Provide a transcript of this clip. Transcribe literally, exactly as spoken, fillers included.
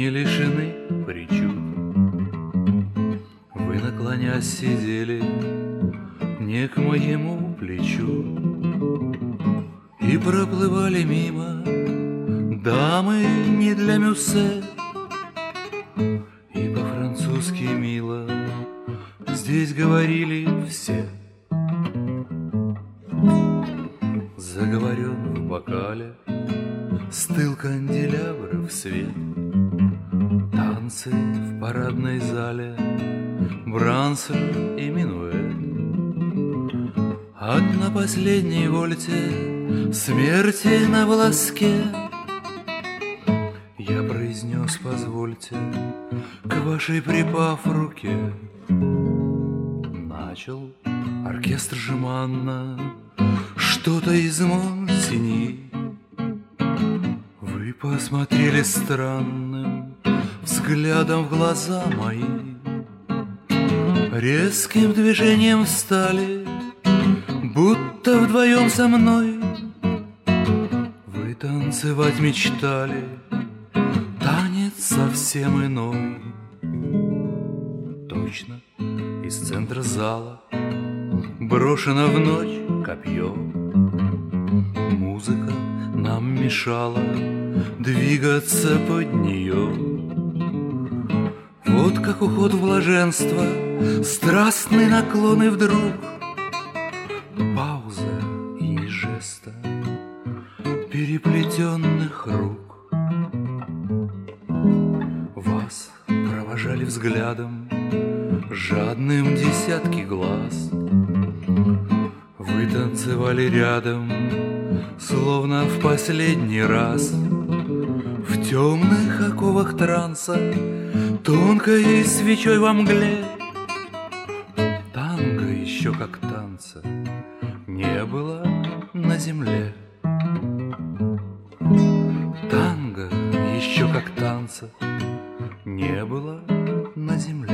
не лишены причуд. Вы, наклонясь, сидели не к моему плечу и проплывали мимо дамы не для Мюссе. И по-французски мило здесь говорили все. Заговорен в бокале, стыл канделябров свет. Танцы в парадной зале, Брансель и минуэт. Ад на последней вольте, смерти на волоске. Я произнес: позвольте, к вашей припав руке. Начал оркестр жеманно что-то из Монсеньи. Вы посмотрели странным взглядом в глаза мои, резким движением встали, будто вдвоем со мной. Вы танцевать мечтали, танец совсем иной. Точно из центра зала брошено в ночь копье. Музыка нам мешала двигаться под нее. Вот как уход в блаженство, страстный наклон, и вдруг пауза и ни жеста переплетенных рук. Вас провожали взглядом жадным десятки глаз. Вы танцевали рядом, словно в последний раз. В темных оковах транса, тонкой свечой во мгле. Танго еще как танца не было на земле. Танго еще как танца не было на земле.